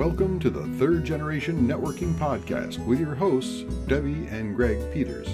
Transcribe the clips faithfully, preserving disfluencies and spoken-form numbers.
Welcome to the Third Generation Networking Podcast with your hosts, Debbie and Greg Peters.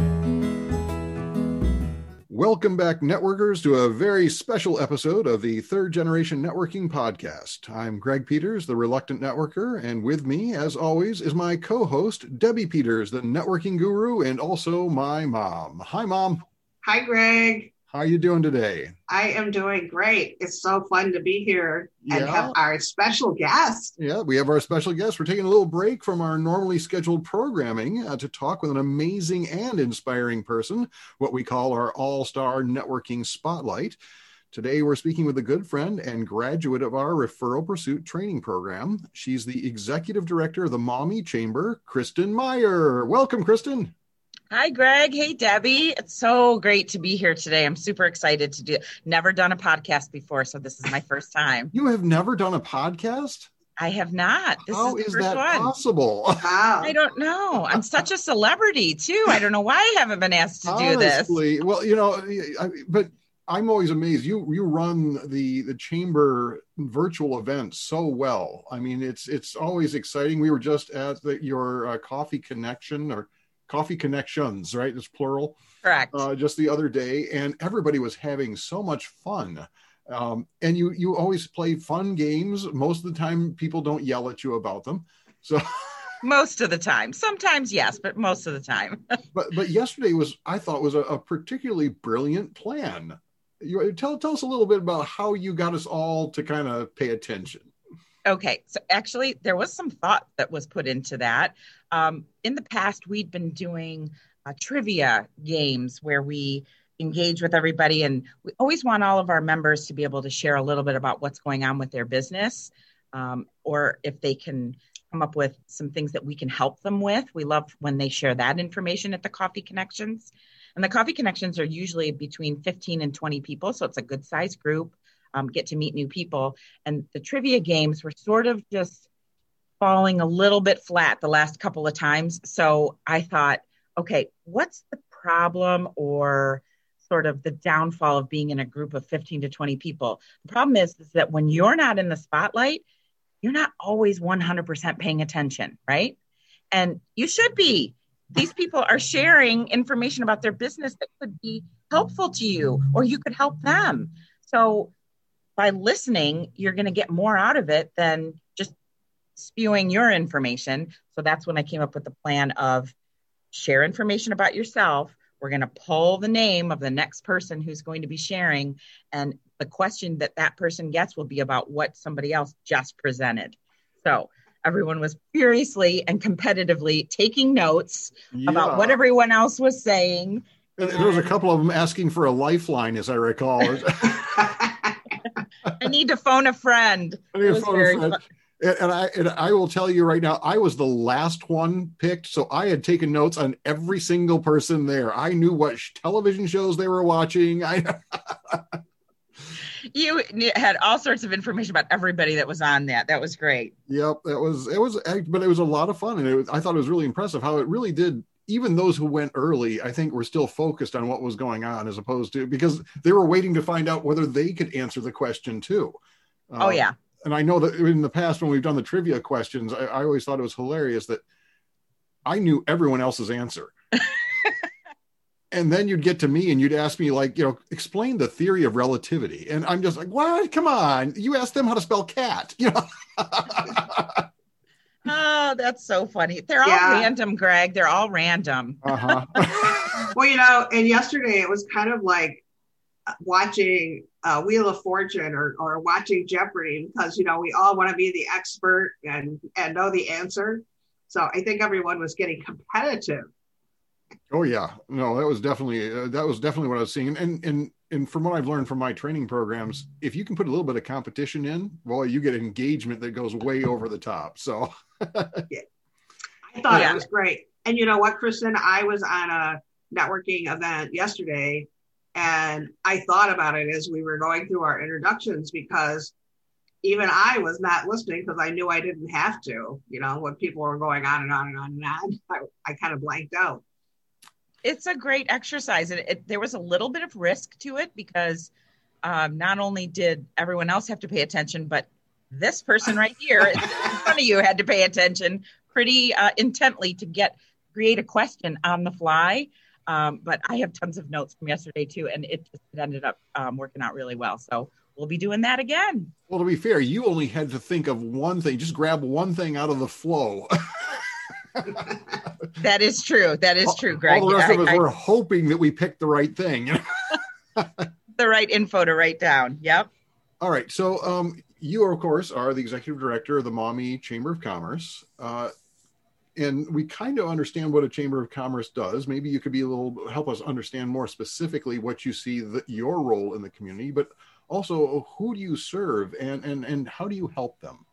Welcome back, networkers, to a very special episode of the Third Generation Networking Podcast. I'm Greg Peters, the reluctant networker, and with me, as always, is my co-host, Debbie Peters, the networking guru, and also my mom. Hi, Mom. Hi, Greg. How are you doing today? I am doing great. It's so fun to be here and Yeah. have our special guest. Yeah, we have our special guest. We're taking a little break from our normally scheduled programming uh, to talk with an amazing and inspiring person, what we call our all-star networking spotlight. Today, we're speaking with a good friend and graduate of our Referral Pursuit training program. She's the executive director of the Mommy Chamber, Kristen Meyer. Welcome, Kristen. Hi, Greg. Hey, Debbie. It's so great to be here today. I'm super excited to do it. Never done a podcast before, so this is my first time. You have never done a podcast? I have not. This How is, the is first that one. possible? Wow. I don't know. I'm such a celebrity, too. I don't know why I haven't been asked to do this. Honestly, well, you know, I, but I'm always amazed. You you run the the chamber virtual events so well. I mean, it's it's always exciting. We were just at the, your uh, Coffee Connection or Coffee Connections, right? It's plural. Correct. Uh, just the other day, and everybody was having so much fun. Um, and you you always play fun games. Most of the time, people don't yell at you about them. So Most of the time. Sometimes, yes, but most of the time. but but yesterday was, I thought, was a, a particularly brilliant plan. You tell tell us a little bit about how you got us all to kind of pay attention. Okay, so actually there was some thought that was put into that. Um, in the past, we'd been doing uh, trivia games where we engage with everybody, and we always want all of our members to be able to share a little bit about what's going on with their business, um, or if they can come up with some things that we can help them with. We love when they share that information at the Coffee Connections. And the Coffee Connections are usually between fifteen and twenty people, so it's a good size group. Um, get to meet new people. And the trivia games were sort of just falling a little bit flat the last couple of times. So I thought, okay, what's the problem or sort of the downfall of being in a group of fifteen to twenty people? The problem is, is that when you're not in the spotlight, you're not always one hundred percent paying attention, right? And you should be. These people are sharing information about their business that could be helpful to you, or you could help them. So by listening, you're going to get more out of it than just spewing your information. So that's when I came up with the plan of share information about yourself. We're going to pull the name of the next person who's going to be sharing. And the question that that person gets will be about what somebody else just presented. So everyone was furiously and competitively taking notes Yeah. about what everyone else was saying. And there was a couple of them asking for a lifeline, as I recall. I need to phone a friend. I need It to was phone a very friend. fun. And, and I and I will tell you right now, I was the last one picked, so I had taken notes on every single person there. I knew what sh- television shows they were watching. I You had all sorts of information about everybody that was on that. That was great. Yep, that was it was, but it was a lot of fun, and it was, I thought it was really impressive how it really did. Even those who went early, I think, were still focused on what was going on, as opposed to because they were waiting to find out whether they could answer the question too. Oh, Uh, yeah. And I know that in the past, when we've done the trivia questions, I, I always thought it was hilarious that I knew everyone else's answer. And then you'd get to me and you'd ask me, like, you know, explain the theory of relativity. And I'm just like, what? Come on. You asked them how to spell cat. You know? Oh, that's so funny. They're all Yeah. random, Greg. They're all random. Uh-huh. Well, you know, and yesterday it was kind of like watching uh, Wheel of Fortune or, or watching Jeopardy because, you know, we all want to be the expert and, and know the answer. So I think everyone was getting competitive. Oh yeah, no, that was definitely uh, that was definitely what I was seeing, and and and from what I've learned from my training programs, if you can put a little bit of competition in, well, you get engagement that goes way over the top. So Yeah. I thought Yeah. it was great. And you know what, Kristen, I was on a networking event yesterday and I thought about it as we were going through our introductions because even I was not listening because I knew I didn't have to, you know, when people were going on and on and on and on, I, I kind of blanked out. It's a great exercise. And it, there was a little bit of risk to it because um, not only did everyone else have to pay attention, but this person right here in front of you had to pay attention pretty uh, intently to get create a question on the fly. Um, but I have tons of notes from yesterday too, and it just it ended up um, working out really well. So we'll be doing that again. Well, to be fair, you only had to think of one thing, just grab one thing out of the flow. That is true. That is true, Greg. All the rest I, of us I, were hoping that we picked the right thing. the right info to write down. Yep. All right. So um, you, of course, are the executive director of the Maumee Chamber of Commerce. Uh, and we kind of understand what a Chamber of Commerce does. Maybe you could be a little, help us understand more specifically what you see the, your role in the community, but also who do you serve and, and, and how do you help them?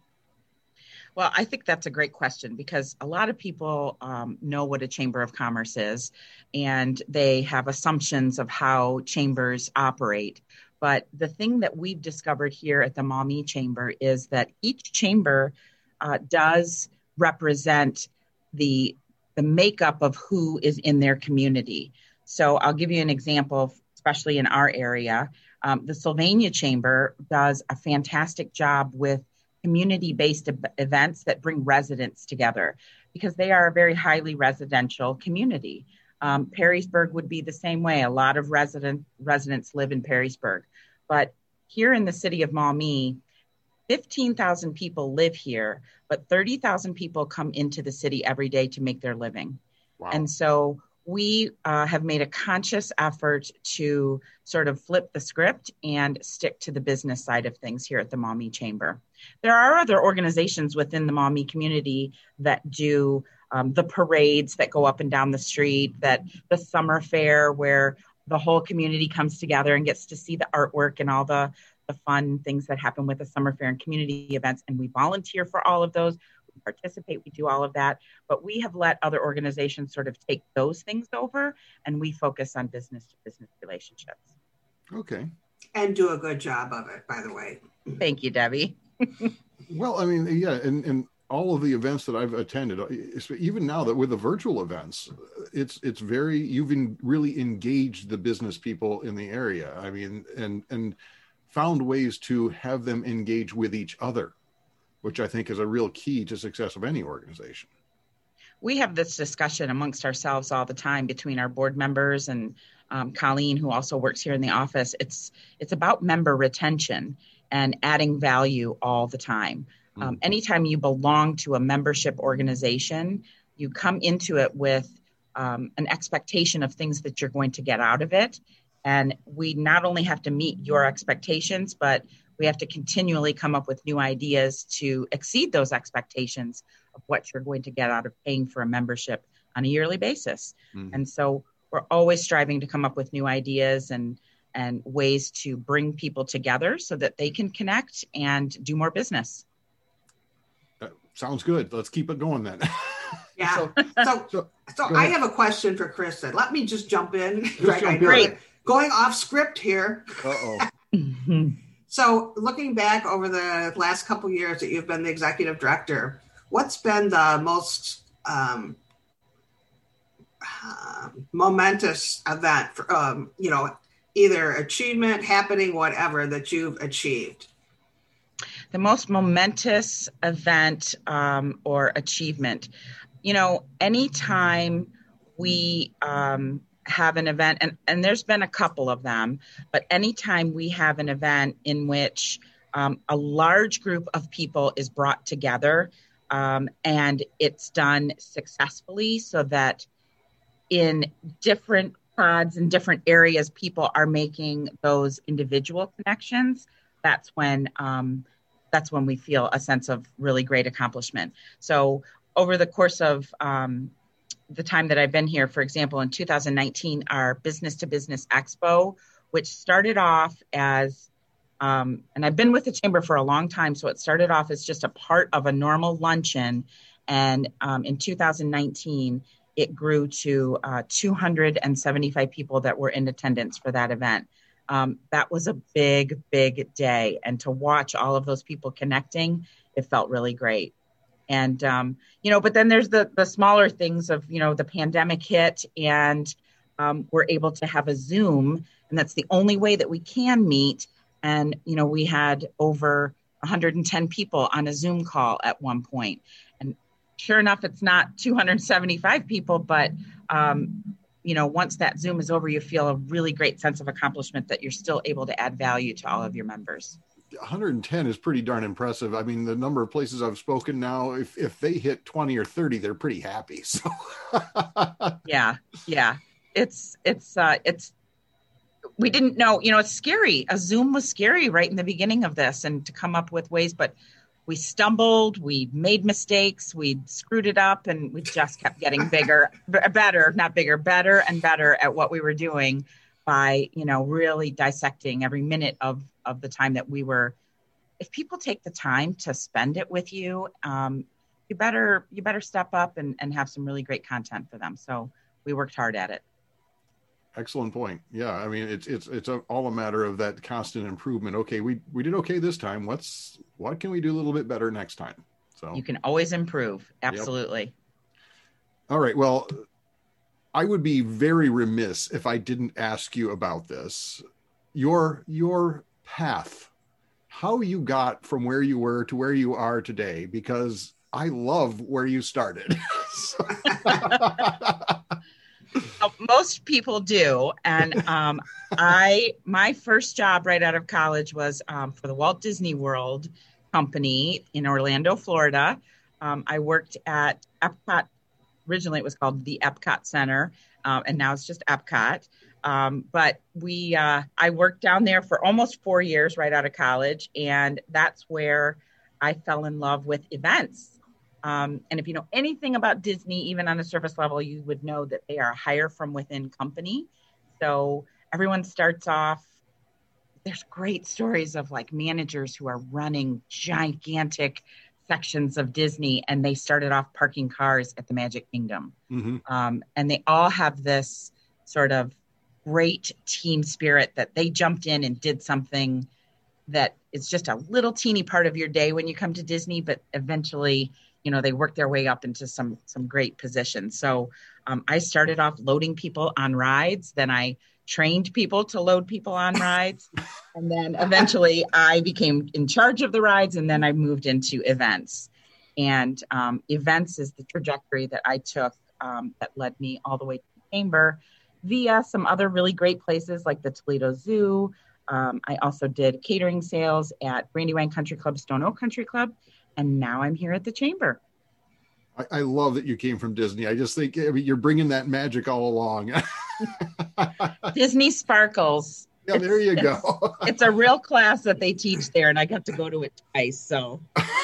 Well, I think that's a great question because a lot of people um, know what a Chamber of Commerce is, and they have assumptions of how chambers operate. But the thing that we've discovered here at the Maumee Chamber is that each chamber uh, does represent the, the makeup of who is in their community. So I'll give you an example, especially in our area. Um, the Sylvania Chamber does a fantastic job with community-based events that bring residents together because they are a very highly residential community. Um, Perrysburg would be the same way. A lot of resident residents live in Perrysburg. But here in the city of Maumee, fifteen thousand people live here, but thirty thousand people come into the city every day to make their living. Wow. And so we uh, have made a conscious effort to sort of flip the script and stick to the business side of things here at the Maumee Chamber. There are other organizations within the Maumee community that do um, the parades that go up and down the street, that the summer fair where the whole community comes together and gets to see the artwork and all the, the fun things that happen with the summer fair and community events. And we volunteer for all of those. We participate, we do all of that. But we have let other organizations sort of take those things over, and we focus on business to business relationships. Okay. And do a good job of it, by the way. Thank you, Debbie. Well, I mean, yeah, and, and all of the events that I've attended, even now that with the virtual events, it's it's very, you've been really engaged the business people in the area. I mean, and and found ways to have them engage with each other, which I think is a real key to success of any organization. We have this discussion amongst ourselves all the time between our board members and um, Colleen, who also works here in the office. It's it's about member retention and adding value all the time. Um, anytime you belong to a membership organization, you come into it with um, an expectation of things that you're going to get out of it. And we not only have to meet your expectations, but we have to continually come up with new ideas to exceed those expectations of what you're going to get out of paying for a membership on a yearly basis. Mm-hmm. And so we're always striving to come up with new ideas and and ways to bring people together so that they can connect and do more business. That sounds good. Let's keep it going then. Yeah. So, so, so, so I have a question for Kristen. Let me just jump in. Greg, jump I know Great. that going off script here. Uh-oh. So looking back over the last couple of years that you've been the executive director, what's been the most um, uh, momentous event, for, um, you know, either achievement, happening, whatever, that you've achieved? The most momentous event um, or achievement, you know, anytime we um, have an event, and, and there's been a couple of them, but anytime we have an event in which um, a large group of people is brought together um, and it's done successfully so that in different pods in different areas, people are making those individual connections, that's when um, that's when we feel a sense of really great accomplishment. So over the course of um, the time that I've been here, for example, in two thousand nineteen, our Business to Business Expo, which started off as, um, and I've been with the Chamber for a long time, so it started off as just a part of a normal luncheon. And um, in two thousand nineteen, it grew to uh, two hundred seventy-five people that were in attendance for that event. Um, that was a big, big day. And to watch all of those people connecting, it felt really great. And, um, you know, but then there's the the smaller things of, you know, the pandemic hit and um, we're able to have a Zoom. And that's the only way that we can meet. And, you know, we had over one hundred ten people on a Zoom call at one point. And sure enough, it's not two hundred seventy-five people, but um, you know, once that Zoom is over, you feel a really great sense of accomplishment that you're still able to add value to all of your members. one hundred ten is pretty darn impressive. I mean, the number of places I've spoken now, if, if they hit twenty or thirty, they're pretty happy. So yeah, yeah, it's, it's, uh, it's, we didn't know, you know, it's scary. A Zoom was scary right in the beginning of this, and to come up with ways, but we stumbled, we made mistakes, we screwed it up, and we just kept getting bigger, b- better, not bigger, better and better at what we were doing by, you know, really dissecting every minute of, of the time that we were. If people take the time to spend it with you, um, you better, you better step up and, and have some really great content for them. So we worked hard at it. Excellent point. Yeah, I mean, it's it's it's a, all a matter of that constant improvement. Okay, we we did okay this time. What's what can we do a little bit better next time? So you can always improve. Absolutely. Yep. All right. Well, I would be very remiss if I didn't ask you about this. Your your path, how you got from where you were to where you are today, because I love where you started. Most people do. And um, I, my first job right out of college was um, for the Walt Disney World Company in Orlando, Florida. Um, I worked at Epcot. Originally it was called the Epcot Center, um, and now it's just Epcot. Um, but we, uh, I worked down there for almost four years right out of college. And that's where I fell in love with events. Um, and if you know anything about Disney, even on a surface level, you would know that they are a hire from within company. So everyone starts off, there's great stories of like managers who are running gigantic sections of Disney, and they started off parking cars at the Magic Kingdom. Mm-hmm. Um, and they all have this sort of great team spirit that they jumped in and did something that is just a little teeny part of your day when you come to Disney, but eventually, you know, they work their way up into some some great positions. So um, I started off loading people on rides. Then I trained people to load people on rides. And then eventually I became in charge of the rides. And then I moved into events. And um, events is the trajectory that I took um, that led me all the way to the Chamber via some other really great places like the Toledo Zoo. Um, I also did catering sales at Brandywine Country Club, Stone Oak Country Club. And now I'm here at the Chamber. I, I love that you came from Disney. I just think I mean, you're bringing that magic all along. Disney sparkles. Yeah, it's, there you it's, go. It's a real class that they teach there, and I got to go to it twice. So,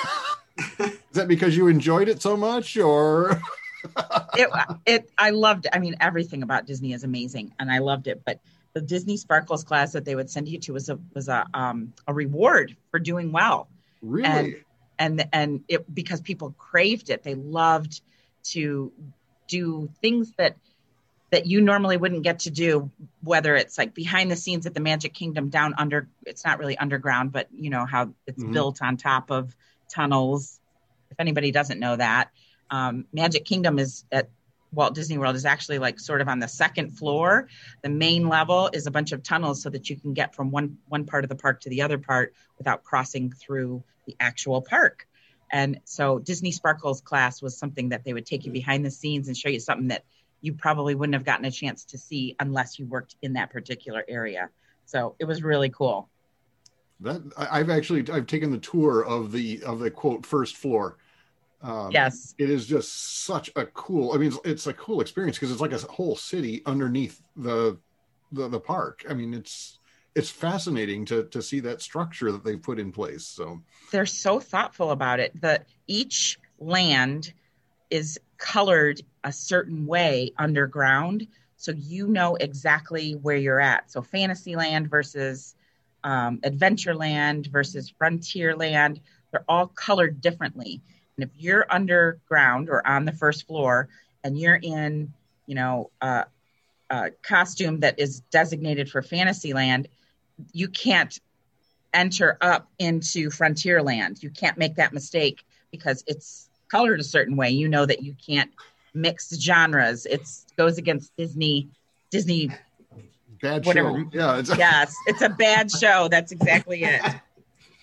is that because you enjoyed it so much, or? it, it, I loved it. I mean, everything about Disney is amazing, and I loved it. But the Disney Sparkles class that they would send you to was a was a um, a reward for doing well. Really. And, And and it because people craved it. They loved to do things that that you normally wouldn't get to do, whether it's like behind the scenes at the Magic Kingdom down under, it's not really underground, but you know how it's mm-hmm. built on top of tunnels. If anybody doesn't know that, um, Magic Kingdom is at Walt Disney World is actually like sort of on the second floor. The main level is a bunch of tunnels so that you can get from one one part of the park to the other part without crossing through the actual park. And so Disney Sparkles class was something that they would take you behind the scenes and show you something that you probably wouldn't have gotten a chance to see unless you worked in that particular area. So it was really cool. That I've actually, I've taken the tour of the, of the quote first floor. Um, yes. It is just such a cool, I mean, it's, it's a cool experience because it's like a whole city underneath the, the, the park. I mean, it's, it's fascinating to to see that structure that they've put in place. So they're so thoughtful about it. The each land is colored a certain way underground, so you know exactly where you're at. So Fantasyland versus um, Adventureland versus Frontierland, they're all colored differently. And if you're underground or on the first floor and you're in, you know, uh, a costume that is designated for Fantasyland, you can't enter up into Frontierland. You can't make that mistake because it's colored a certain way. You know that you can't mix genres. It goes against Disney, Disney. Bad whatever. show. Yeah. It's a- yes. It's a bad show. That's exactly it.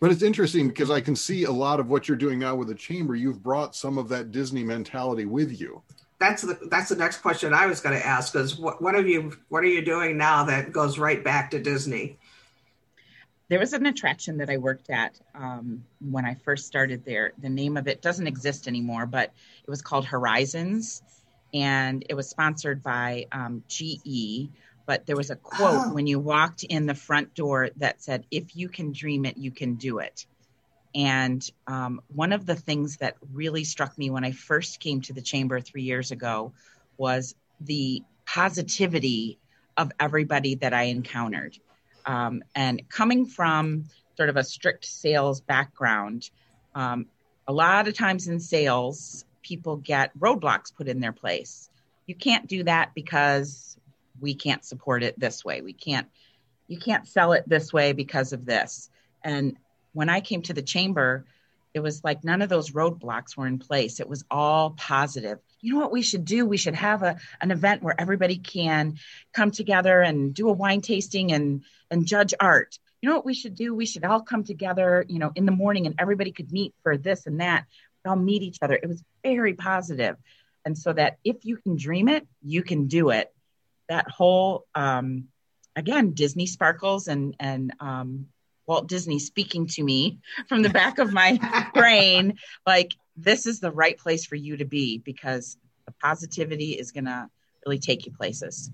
But it's interesting because I can see a lot of what you're doing now with the chamber. You've brought some of that Disney mentality with you. That's the that's the next question I was going to ask is what what have you what are you doing now that goes right back to Disney? There was an attraction that I worked at um, when I first started there. The name of it doesn't exist anymore, but it was called Horizons, and it was sponsored by um, G E. But there was a quote oh. when you walked in the front door that said, "If you can dream it, you can do it." And um, one of the things that really struck me when I first came to the chamber three years ago was the positivity of everybody that I encountered. Um, and coming from sort of a strict sales background, um, a lot of times in sales, people get roadblocks put in their place. You can't do that because we can't support it this way. We can't, you can't sell it this way because of this. And when I came to the chamber, it was like none of those roadblocks were in place. It was all positive. You know what we should do? We should have a an event where everybody can come together and do a wine tasting and and judge art. You know what we should do? We should all come together, you know, in the morning and everybody could meet for this and that. We'd all meet each other. It was very positive. And so that if you can dream it, you can do it. That whole, um, again, Disney sparkles and, and um, Walt Disney speaking to me from the back of my brain, like, this is the right place for you to be because the positivity is going to really take you places.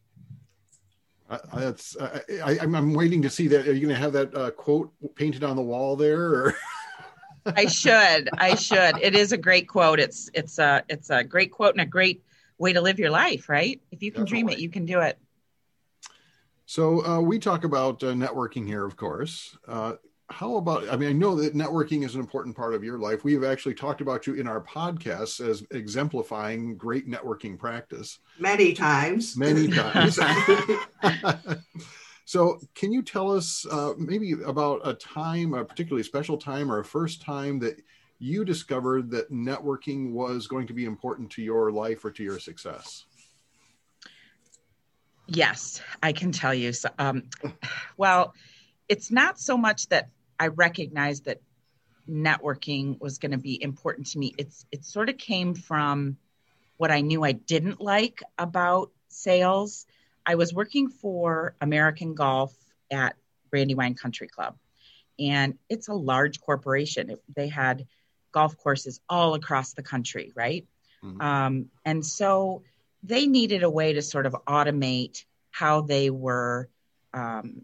Uh, that's uh, I, I'm waiting to see that. Are you going to have that uh, quote painted on the wall there? Or? I should. I should. It is a great quote. It's it's a it's a great quote and a great way to live your life, right? If you can Definitely. Dream it, you can do it. So uh, we talk about uh, networking here, of course. Uh, how about, I mean, I know that networking is an important part of your life. We've actually talked about you in our podcasts as exemplifying great networking practice. Many times. Many times. So can you tell us uh, maybe about a time, a particularly special time or a first time that you discovered that networking was going to be important to your life or to your success? Yes, I can tell you. So, um, well, it's not so much that I recognized that networking was going to be important to me. It's it sort of came from what I knew I didn't like about sales. I was working for American Golf at Brandywine Country Club, and it's a large corporation. It, they had golf courses all across the country, right? Mm-hmm. Um, and so they needed a way to sort of automate how they were um,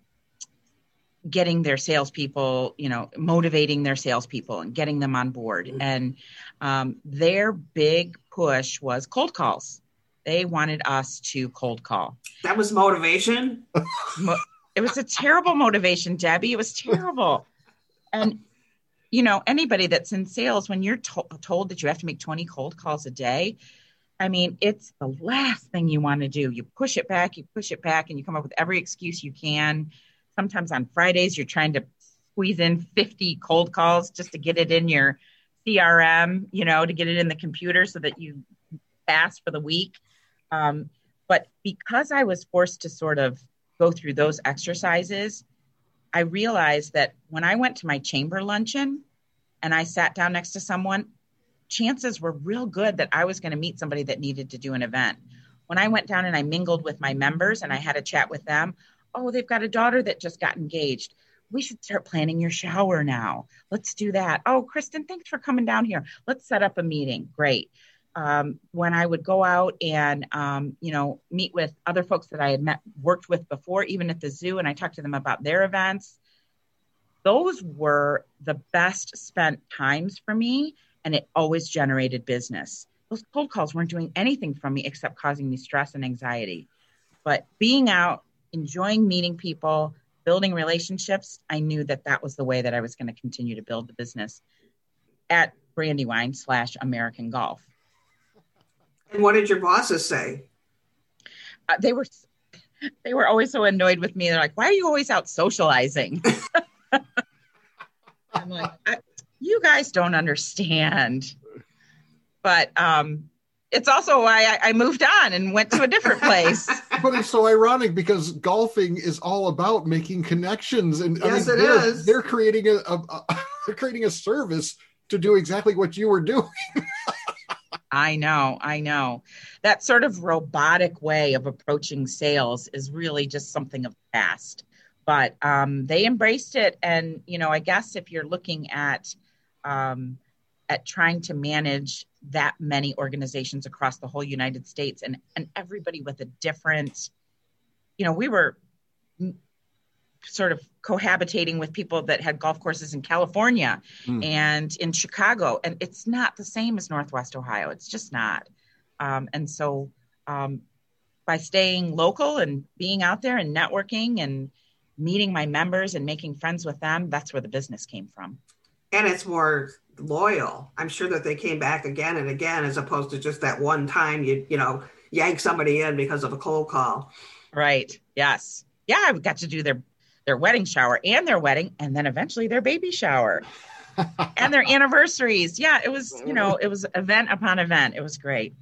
getting their salespeople, you know, motivating their salespeople and getting them on board. Mm-hmm. And um, their big push was cold calls. They wanted us to cold call. That was motivation? Mo- it was a terrible motivation, Debbie. It was terrible. And, you know, anybody that's in sales, when you're to- told that you have to make twenty cold calls a day, I mean, it's the last thing you want to do. You push it back, you push it back, and you come up with every excuse you can. Sometimes on Fridays, you're trying to squeeze in fifty cold calls just to get it in your C R M, you know, to get it in the computer so that you pass for the week. Um, but because I was forced to sort of go through those exercises, I realized that when I went to my chamber luncheon and I sat down next to someone, chances were real good that I was going to meet somebody that needed to do an event. When I went down and I mingled with my members and I had a chat with them, oh, they've got a daughter that just got engaged. We should start planning your shower now. Let's do that. Oh, Kristen, thanks for coming down here. Let's set up a meeting. Great. Um, when I would go out and, um, you know, meet with other folks that I had met, worked with before, even at the zoo, and I talked to them about their events, those were the best spent times for me. And it always generated business. Those cold calls weren't doing anything for me except causing me stress and anxiety. But being out, enjoying meeting people, building relationships, I knew that that was the way that I was going to continue to build the business at Brandywine slash American Golf. And what did your bosses say? Uh, they were they were always so annoyed with me. They're like, why are you always out socializing? I'm like, I, you guys don't understand. But um, it's also why I, I moved on and went to a different place. But it's so ironic because golfing is all about making connections, and yes, I mean, it they're, is. They're creating a, a, a they're creating a service to do exactly what you were doing. I know, I know. That sort of robotic way of approaching sales is really just something of the past. But um, they embraced it, and you know, I guess if you're looking at um, at trying to manage that many organizations across the whole United States, and and everybody with a different, you know, we were sort of cohabitating with people that had golf courses in California mm. and in Chicago. And it's not the same as Northwest Ohio. It's just not. Um, and so um, by staying local and being out there and networking and meeting my members and making friends with them, that's where the business came from. And it's more loyal. I'm sure that they came back again and again, as opposed to just that one time you, you know, yank somebody in because of a cold call. Right. Yes. Yeah. I got to do their their wedding shower and their wedding, and then eventually their baby shower and their anniversaries. Yeah, it was, you know, it was event upon event. It was great.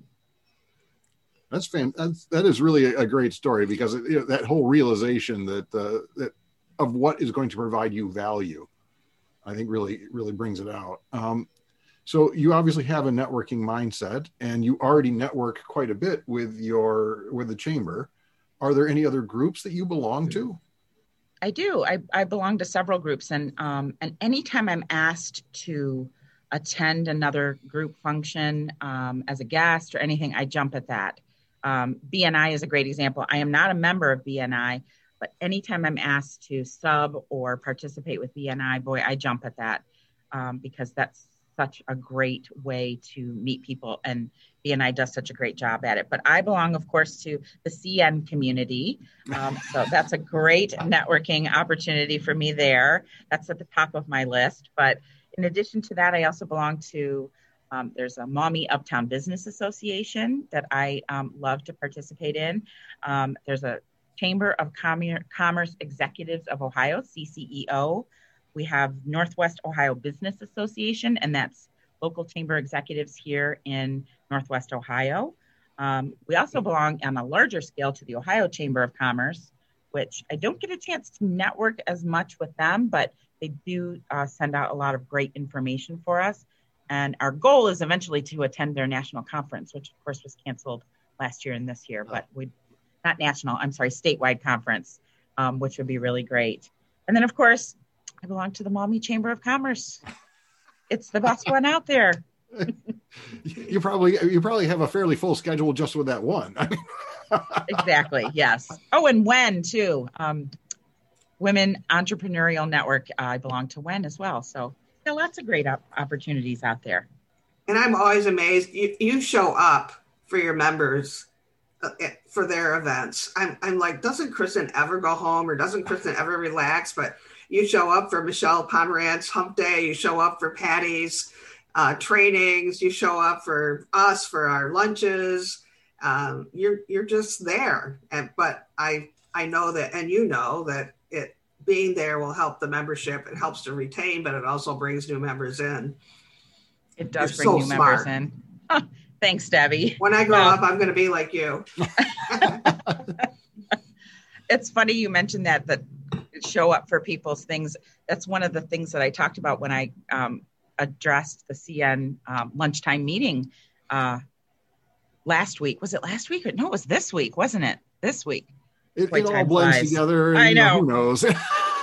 That's fan. That's, that is really a, a great story, because it, you know, that whole realization that, uh, that of what is going to provide you value, I think really, really brings it out. Um, so you obviously have a networking mindset, and you already network quite a bit with your, with the chamber. Are there any other groups that you belong to? I do. I, I belong to several groups, and um, and anytime I'm asked to attend another group function um, as a guest or anything, I jump at that. Um, B N I is a great example. I am not a member of B N I, but anytime I'm asked to sub or participate with B N I, boy, I jump at that um, because that's such a great way to meet people, and B N I does such a great job at it. But I belong, of course, to the C N community. Um, so that's a great networking opportunity for me there. That's at the top of my list. But in addition to that, I also belong to, um, there's a Maumee Uptown Business Association that I um, love to participate in. Um, there's a Chamber of Com- Commerce Executives of Ohio, C C E O. We have Northwest Ohio Business Association, and that's local chamber executives here in Northwest Ohio. Um, we also belong on a larger scale to the Ohio Chamber of Commerce, which I don't get a chance to network as much with them, but they do uh, send out a lot of great information for us. And our goal is eventually to attend their national conference, which of course was canceled last year and this year, but we not national, I'm sorry, statewide conference, um, which would be really great. And then of course, I belong to the Maumee Chamber of Commerce. It's the best one out there. You probably you probably have a fairly full schedule just with that one. Exactly. Yes. Oh, and W E N too. Um, Women Entrepreneurial Network. Uh, I belong to W E N as well. So there are lots of great op- opportunities out there. And I'm always amazed. You, you show up for your members uh, for their events. I'm I'm like, doesn't Kristen ever go home, or doesn't Kristen ever relax? But you show up for Michelle Pomerantz Hump Day. You show up for Patty's uh, trainings. You show up for us for our lunches. Um, you're you're just there. And but I I know that, and you know that it being there will help the membership. It helps to retain, but it also brings new members in. It does you're bring so new smart. members in. Thanks, Debbie. When I grow um, up, I'm going to be like you. It's funny you mentioned that that. Show up for people's things. That's one of the things that I talked about when I um, addressed the C N um, lunchtime meeting uh, last week. Was it last week? Or, no, it was this week, wasn't it? This week. It, it all blends flies. together. And, I know. You know, who knows?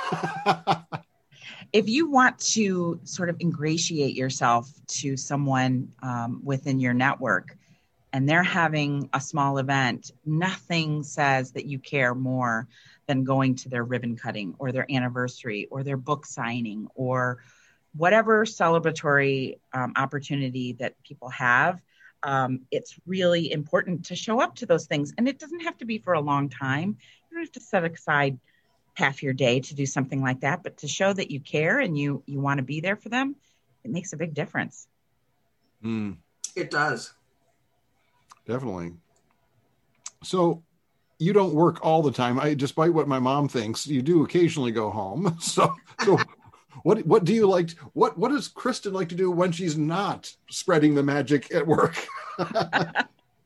If you want to sort of ingratiate yourself to someone um, within your network, and they're having a small event, nothing says that you care more than going to their ribbon cutting or their anniversary or their book signing or whatever celebratory um, opportunity that people have. Um, it's really important to show up to those things. And it doesn't have to be for a long time. You don't have to set aside half your day to do something like that, but to show that you care and you, you want to be there for them, it makes a big difference. Mm. It does. Definitely. So you don't work all the time. I, despite what my mom thinks, you do occasionally go home. So, so what, what do you like? What, what does Kristen like to do when she's not spreading the magic at work?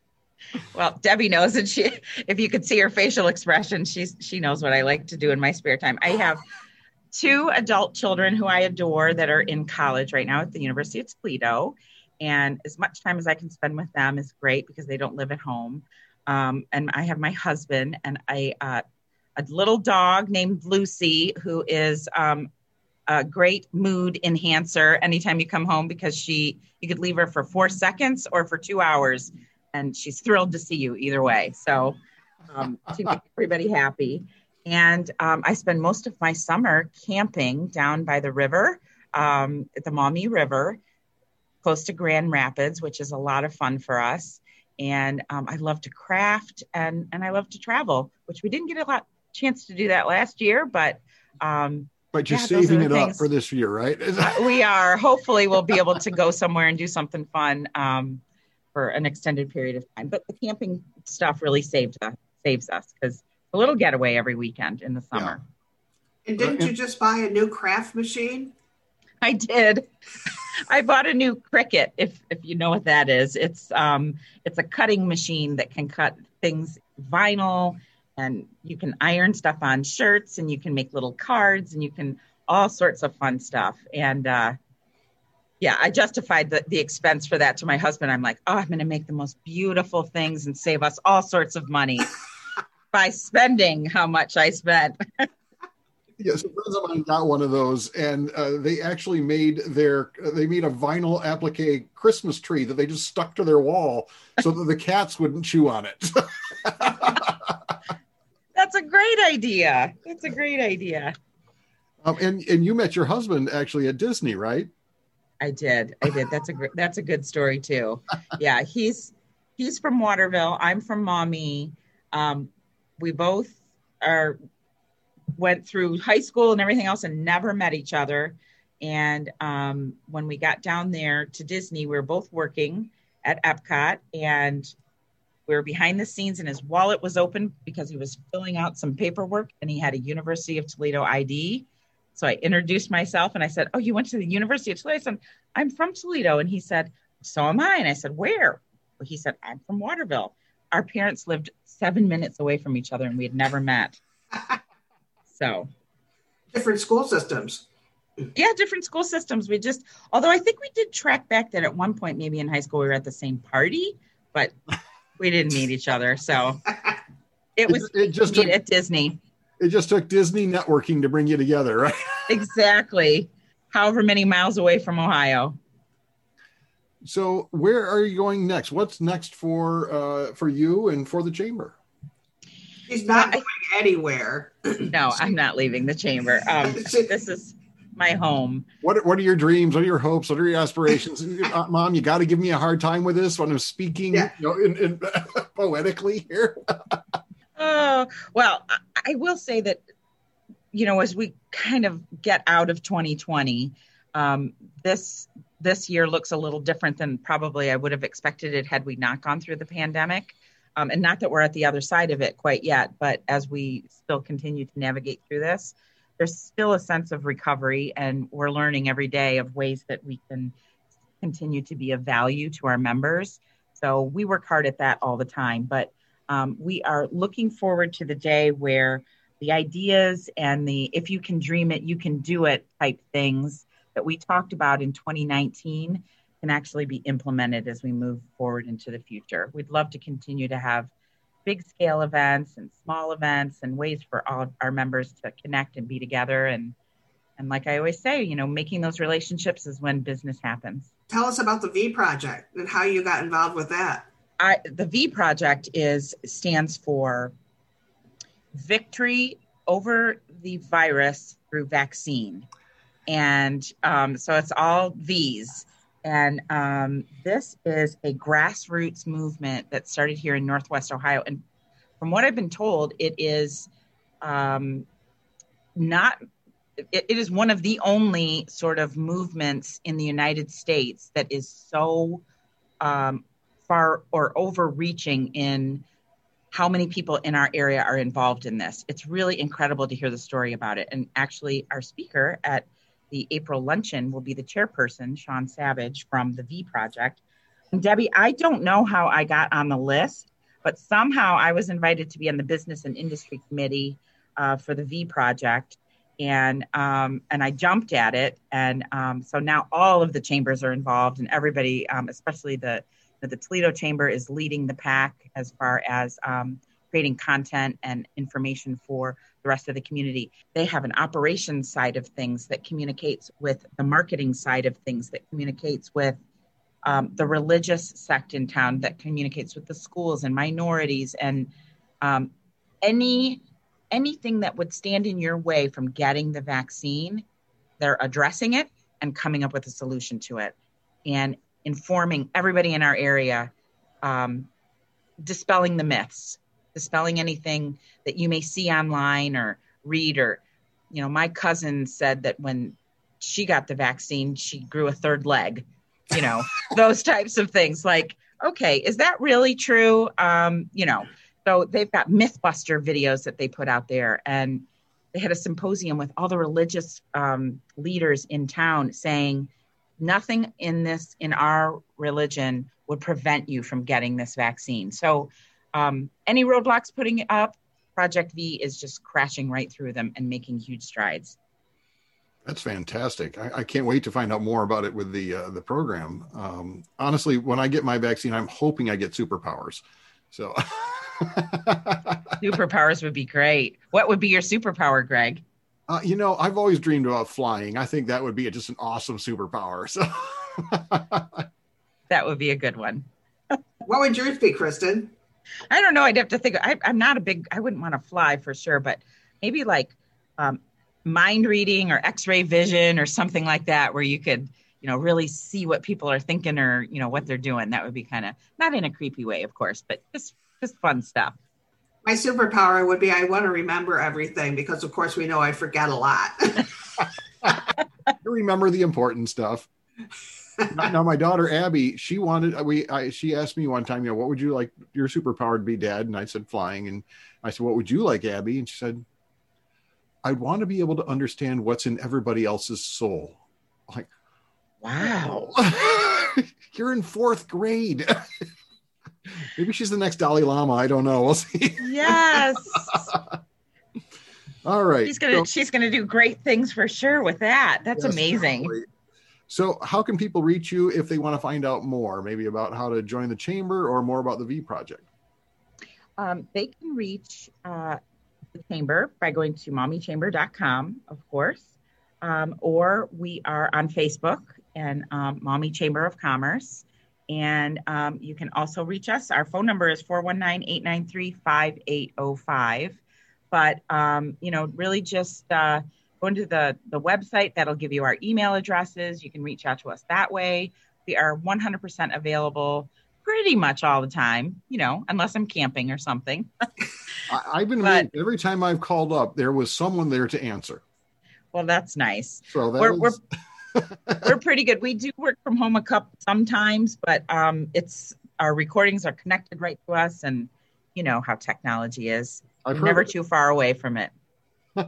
Well, Debbie knows, and she, if you could see her facial expression, she's she knows what I like to do in my spare time. I have two adult children who I adore that are in college right now at the University of Toledo. And as much time as I can spend with them is great because they don't live at home. Um, and I have my husband and I, uh, a little dog named Lucy, who is um, a great mood enhancer anytime you come home because she, you could leave her for four seconds or for two hours and she's thrilled to see you either way. So um, to make everybody happy. And um, I spend most of my summer camping down by the river, um, at the Maumee River, close to Grand Rapids, which is a lot of fun for us. And um, I love to craft and, and I love to travel, which we didn't get a lot chance to do that last year, but um, but you're yeah, saving it things. up for this year, right? uh, we are. Hopefully we'll be able to go somewhere and do something fun um, for an extended period of time. But the camping stuff really saves us, saves us because a little getaway every weekend in the summer. Yeah. And didn't you just buy a new craft machine? I did. I bought a new Cricut, if if you know what that is. It's um it's a cutting machine that can cut things vinyl, and you can iron stuff on shirts, and you can make little cards, and you can all sorts of fun stuff. And uh, yeah, I justified the, the expense for that to my husband. I'm like, oh, I'm going to make the most beautiful things and save us all sorts of money by spending how much I spent. Yes, friends of mine got one of those, and uh, they actually made their they made a vinyl applique Christmas tree that they just stuck to their wall so that the cats wouldn't chew on it. That's a great idea. That's a great idea. Um, and and you met your husband actually at Disney, right? I did. I did. That's a great. That's a good story too. Yeah, he's he's from Waterville. I'm from Maumee. Um, we both are. Went through high school and everything else and never met each other. And um, when we got down there to Disney, we were both working at Epcot and we were behind the scenes and his wallet was open because he was filling out some paperwork and he had a University of Toledo I D. So I introduced myself and I said, oh, you went to the University of Toledo? I said, I'm from Toledo. And he said, so am I. And I said, where? Well, he said, I'm from Waterville. Our parents lived seven minutes away from each other and we had never met. So different school systems. Yeah, different school systems. We just, although I think we did track back that at one point, maybe in high school, we were at the same party, but we didn't meet each other. So it was it, it just took, at Disney. It just took Disney networking to bring you together, right? Exactly. However many miles away from Ohio. So where are you going next? What's next for uh, for you and for the chamber? He's not going anywhere. No, I'm not leaving the chamber. Um, this is my home. What What are your dreams? What are your hopes? What are your aspirations? uh, Mom, you got to give me a hard time with this when I'm speaking, yeah. you know, in, in, poetically here. Oh, well, I, I will say that, you know, as we kind of get out of twenty twenty, um, this this year looks a little different than probably I would have expected it had we not gone through the pandemic. Um, and not that we're at the other side of it quite yet, but as we still continue to navigate through this, there's still a sense of recovery, and we're learning every day of ways that we can continue to be of value to our members. So we work hard at that all the time, but um, we are looking forward to the day where the ideas and the if you can dream it, you can do it type things that we talked about in twenty nineteen can actually be implemented as we move forward into the future. We'd love to continue to have big scale events and small events and ways for all our members to connect and be together. And, and like I always say, you know, making those relationships is when business happens. Tell us about the V Project and how you got involved with that. I, the V Project is stands for Victory Over the Virus Through Vaccine. And um, so it's all V's. And um, this is a grassroots movement that started here in Northwest Ohio. And from what I've been told, it is um, not, it, it is one of the only sort of movements in the United States that is so um, far or overreaching in how many people in our area are involved in this. It's really incredible to hear the story about it. And actually our speaker at the April luncheon will be the chairperson, Sean Savage from the V Project. And Debbie, I don't know how I got on the list, but somehow I was invited to be on the business and industry committee uh, for the V project. And um, and I jumped at it. And um, so now all of the chambers are involved, and everybody, um, especially the, the Toledo Chamber, is leading the pack as far as um, creating content and information for the rest of the community. They have an operations side of things that communicates with the marketing side of things, that communicates with um, the religious sect in town, that communicates with the schools and minorities, and um, any anything that would stand in your way from getting the vaccine. They're addressing it and coming up with a solution to it, and informing everybody in our area, um, dispelling the myths, dispelling anything that you may see online or read. Or, you know, my cousin said that when she got the vaccine, she grew a third leg, you know, those types of things. Like, okay, is that really true? Um, you know, so they've got Mythbuster videos that they put out there, and they had a symposium with all the religious um, leaders in town saying nothing in this, in our religion, would prevent you from getting this vaccine. So um, any roadblocks putting it up, Project V is just crashing right through them and making huge strides. That's fantastic. I, I can't wait to find out more about it with the uh, the program. Um, honestly, when I get my vaccine, I'm hoping I get superpowers. So superpowers would be great. What would be your superpower, Greg? Uh, you know, I've always dreamed about flying. I think that would be just an awesome superpower. So that would be a good one. What would yours be, Kristen? I don't know. I'd have to think. I, I'm not a big, I wouldn't want to fly for sure, but maybe like um, mind reading or X-ray vision or something like that, where you could, you know, really see what people are thinking or, you know, what they're doing. That would be kind of, not in a creepy way, of course, but just, just fun stuff. My superpower would be I want to remember everything because, of course, we know I forget a lot. You remember the important stuff. Now, my daughter Abby, she wanted we. I, she asked me one time, you know, what would you like your superpower to be, Dad? And I said flying. And I said, what would you like, Abby? And she said, I'd want to be able to understand what's in everybody else's soul. I'm like, wow, you're in fourth grade. Maybe she's the next Dalai Lama. I don't know. We'll see. Yes. All right. She's gonna so, she's gonna do great things for sure with that. That's yes, amazing. Probably. So how can people reach you if they want to find out more, maybe about how to join the chamber or more about the V project? Um, they can reach uh, the chamber by going to mommy chamber dot com, of course, um, or we are on Facebook and um, Mommy Chamber of Commerce. And um, you can also reach us. Our phone number is four one nine, eight nine three, five eight zero five. But, um, you know, really just uh, go into the, the website. That'll give you our email addresses. You can reach out to us that way. We are one hundred percent available pretty much all the time, you know, unless I'm camping or something. I, I've been but, every time I've called up, there was someone there to answer. Well, that's nice. So that we're, was... we're We're pretty good. We do work from home a couple sometimes, but um, it's our recordings are connected right to us, and you know how technology is. I've never heard... too far away from it. All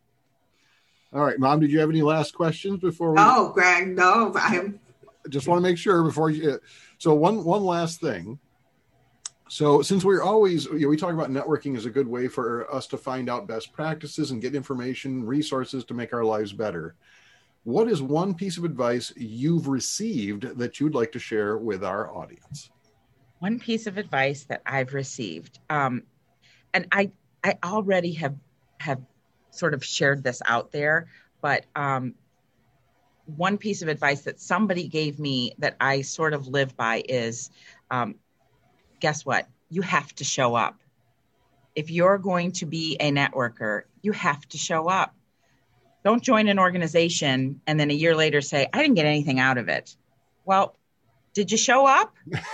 right, Mom, did you have any last questions before we? No, Greg, no. I just want to make sure before you. So one one last thing. So since we're always, you know, we talk about networking as a good way for us to find out best practices and get information, resources to make our lives better. What is one piece of advice you've received that you'd like to share with our audience? One piece of advice that I've received, um, and I I already have have sort of shared this out there, but um, one piece of advice that somebody gave me that I sort of live by is, um, guess what? You have to show up. If you're going to be a networker, you have to show up. Don't join an organization and then a year later say, I didn't get anything out of it. Well, did you show up?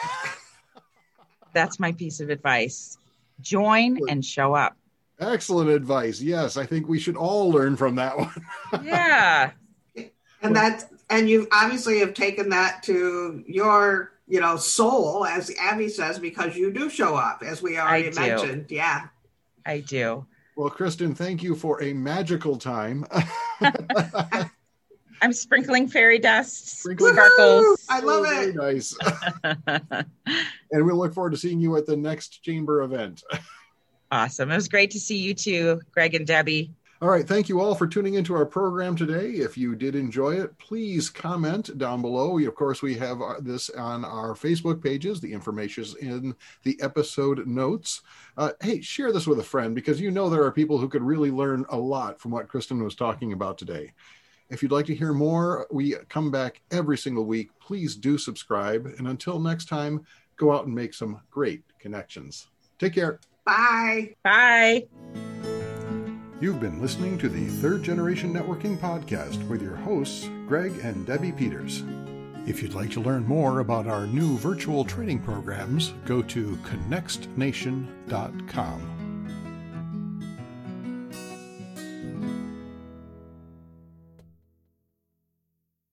That's my piece of advice. Join and show up. Excellent advice. Yes, I think we should all learn from that one. Yeah. And that, and you obviously have taken that to your, you know, soul, as Abby says, because you do show up, as we already mentioned. Yeah. I do. Well, Kristen, thank you for a magical time. I I'm sprinkling fairy dust, Sprinkling sparkles. I love Very it. nice. And we'll look forward to seeing you at the next chamber event. Awesome. It was great to see you too, Greg and Debbie. All right. Thank you all for tuning into our program today. If you did enjoy it, please comment down below. We, of course, we have this on our Facebook pages. The information is in the episode notes. Uh, hey, share this with a friend, because you know there are people who could really learn a lot from what Kristen was talking about today. If you'd like to hear more, we come back every single week. Please do subscribe. And until next time, go out and make some great connections. Take care. Bye. Bye. You've been listening to the Third Generation Networking Podcast with your hosts, Greg and Debbie Peters. If you'd like to learn more about our new virtual training programs, go to connext nation dot com.